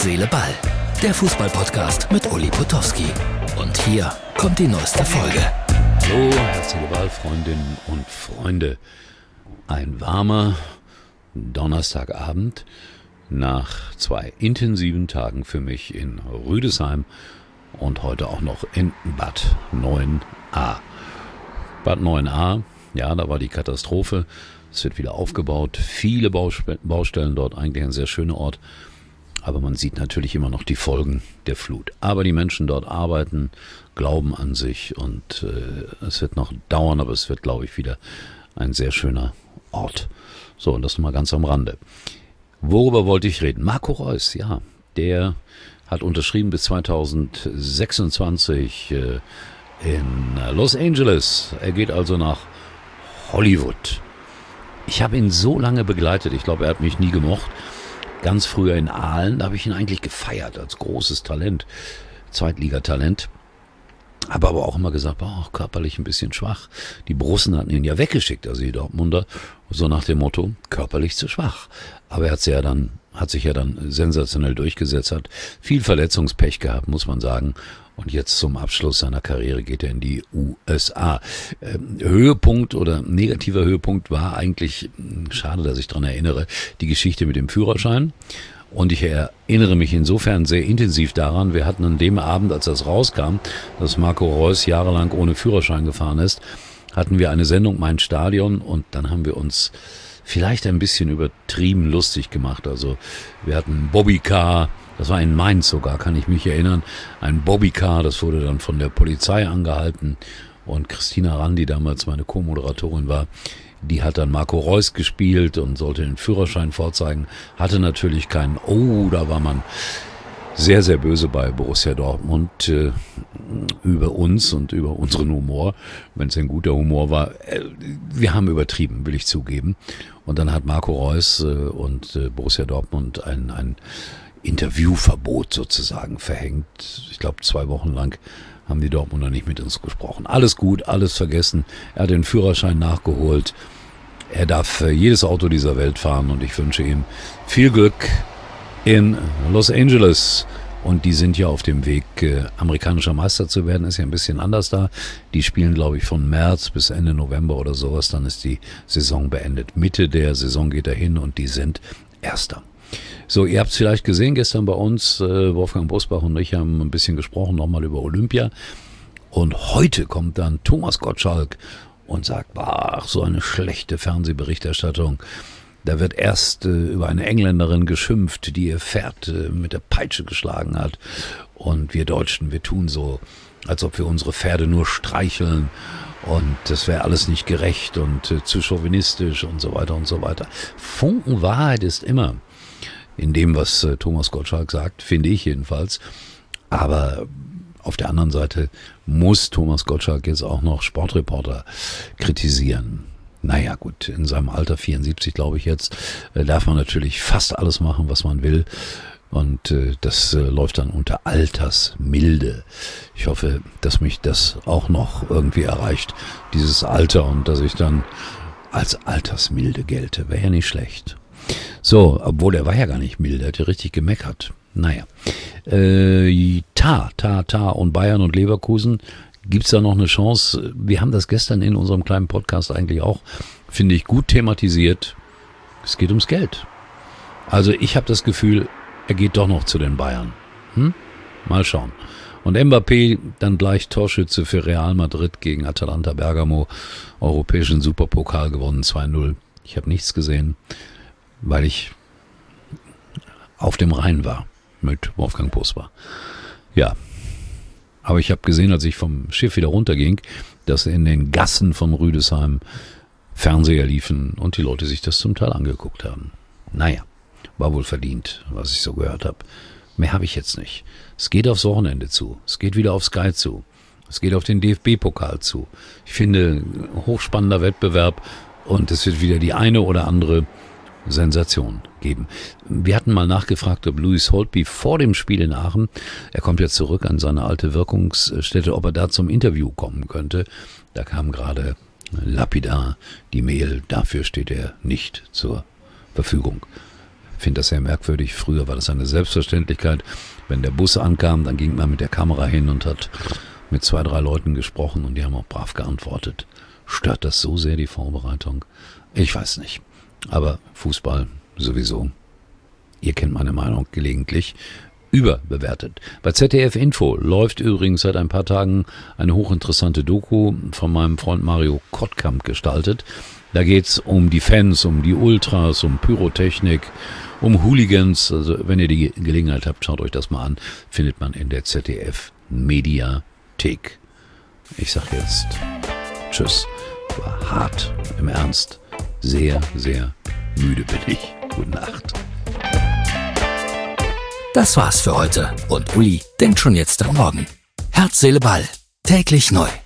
Herz, Seele, Ball. Der Fußball-Podcast mit Uli Potowski. Und hier kommt die neueste Folge. Hallo, Herz, Seele, Ball, Freundinnen und Freunde. Ein warmer Donnerstagabend nach 2 intensiven Tagen für mich in Rüdesheim und heute auch noch in Bad 9a. Bad 9a, ja, da war die Katastrophe. Es wird wieder aufgebaut, viele Baustellen dort, eigentlich ein sehr schöner Ort. Aber man sieht natürlich immer noch die Folgen der Flut. Aber die Menschen dort arbeiten, glauben an sich und es wird noch dauern, aber es wird, glaube ich, wieder ein sehr schöner Ort. So, und das mal ganz am Rande. Worüber wollte ich reden? Marco Reus, ja, der hat unterschrieben bis 2026 in Los Angeles. Er geht also nach Hollywood. Ich habe ihn so lange begleitet, ich glaube, er hat mich nie gemocht. Ganz früher in Aalen, da habe ich ihn eigentlich gefeiert als großes Talent, Zweitligatalent. Habe aber auch immer gesagt, körperlich ein bisschen schwach. Die Borussen hatten ihn ja weggeschickt, also die Dortmunder, so nach dem Motto, körperlich zu schwach. Aber er hat sich ja dann sensationell durchgesetzt, hat viel Verletzungspech gehabt, muss man sagen. Und jetzt zum Abschluss seiner Karriere geht er in die USA. Höhepunkt oder negativer Höhepunkt war eigentlich, schade, dass ich daran erinnere, die Geschichte mit dem Führerschein. Und ich erinnere mich insofern sehr intensiv daran, wir hatten an dem Abend, als das rauskam, dass Marco Reus jahrelang ohne Führerschein gefahren ist, hatten wir eine Sendung Mein Stadion und dann haben wir uns vielleicht ein bisschen übertrieben lustig gemacht. Also wir hatten Bobbycar, das war in Mainz sogar, kann ich mich erinnern, ein Bobbycar, das wurde dann von der Polizei angehalten und Christina Rand, die damals meine Co-Moderatorin war, die hat dann Marco Reus gespielt und sollte den Führerschein vorzeigen, hatte natürlich keinen. Da war man sehr, sehr böse bei Borussia Dortmund über uns und über unseren Humor, wenn es ein guter Humor war. Wir haben übertrieben, will ich zugeben. Und dann hat Marco Reus und Borussia Dortmund ein Interviewverbot sozusagen verhängt. Ich glaube, 2 Wochen lang haben die Dortmunder nicht mit uns gesprochen. Alles gut, alles vergessen. Er hat den Führerschein nachgeholt. Er darf jedes Auto dieser Welt fahren und ich wünsche ihm viel Glück in Los Angeles. Und die sind ja auf dem Weg, amerikanischer Meister zu werden. Ist ja ein bisschen anders da. Die spielen, glaube ich, von März bis Ende November oder sowas. Dann ist die Saison beendet. Mitte der Saison geht er hin und die sind Erster. So, ihr habt es vielleicht gesehen gestern bei uns, Wolfgang Bosbach und ich haben ein bisschen gesprochen, nochmal über Olympia. Und heute kommt dann Thomas Gottschalk und sagt, so eine schlechte Fernsehberichterstattung. Da wird erst über eine Engländerin geschimpft, die ihr Pferd mit der Peitsche geschlagen hat. Und wir Deutschen, wir tun so, als ob wir unsere Pferde nur streicheln. Und das wäre alles nicht gerecht und zu chauvinistisch und so weiter und so weiter. Funken Wahrheit ist immer in dem, was Thomas Gottschalk sagt, finde ich jedenfalls. Aber auf der anderen Seite muss Thomas Gottschalk jetzt auch noch Sportreporter kritisieren. Naja gut, in seinem Alter, 74 glaube ich jetzt, darf man natürlich fast alles machen, was man will. Und das läuft dann unter Altersmilde. Ich hoffe, dass mich das auch noch irgendwie erreicht, dieses Alter, und dass ich dann als Altersmilde gelte. Wäre ja nicht schlecht. So, obwohl er war ja gar nicht milde, er hat ja richtig gemeckert. Naja. Ta und Bayern und Leverkusen. Gibt's da noch eine Chance? Wir haben das gestern in unserem kleinen Podcast eigentlich auch, finde ich, gut thematisiert. Es geht ums Geld. Also ich habe das Gefühl, er geht doch noch zu den Bayern. Mal schauen. Und Mbappé dann gleich Torschütze für Real Madrid gegen Atalanta Bergamo. Europäischen Superpokal gewonnen, 2-0. Ich habe nichts gesehen, weil ich auf dem Rhein war mit Wolfgang Bosbach. Ja, aber ich habe gesehen, als ich vom Schiff wieder runterging, dass in den Gassen von Rüdesheim Fernseher liefen und die Leute sich das zum Teil angeguckt haben. Naja, war wohl verdient, was ich so gehört habe. Mehr habe ich jetzt nicht. Es geht aufs Wochenende zu. Es geht wieder auf Sky zu. Es geht auf den DFB-Pokal zu. Ich finde, hochspannender Wettbewerb und es wird wieder die eine oder andere Sensation geben. Wir hatten mal nachgefragt, ob Louis Holtby vor dem Spiel in Aachen, er kommt jetzt zurück an seine alte Wirkungsstätte, ob er da zum Interview kommen könnte. Da kam gerade lapidar die Mail, dafür steht er nicht zur Verfügung. finde das sehr merkwürdig. Früher war das eine Selbstverständlichkeit. Wenn der Bus ankam, dann ging man mit der Kamera hin und hat mit 2, 3 Leuten gesprochen und die haben auch brav geantwortet. Stört das so sehr die Vorbereitung? Ich weiß nicht. Aber Fußball sowieso. Ihr kennt meine Meinung gelegentlich. Überbewertet. Bei ZDF Info läuft übrigens seit ein paar Tagen eine hochinteressante Doku von meinem Freund Mario Kottkamp gestaltet. Da geht's um die Fans, um die Ultras, um Pyrotechnik, um Hooligans. Also wenn ihr die Gelegenheit habt, schaut euch das mal an. Findet man in der ZDF Mediathek. Ich sag jetzt tschüss. War hart, im Ernst. Sehr, sehr müde bin ich. Gute Nacht. Das war's für heute und Uli denkt schon jetzt am Morgen. Herz, Seele, Ball. Täglich neu.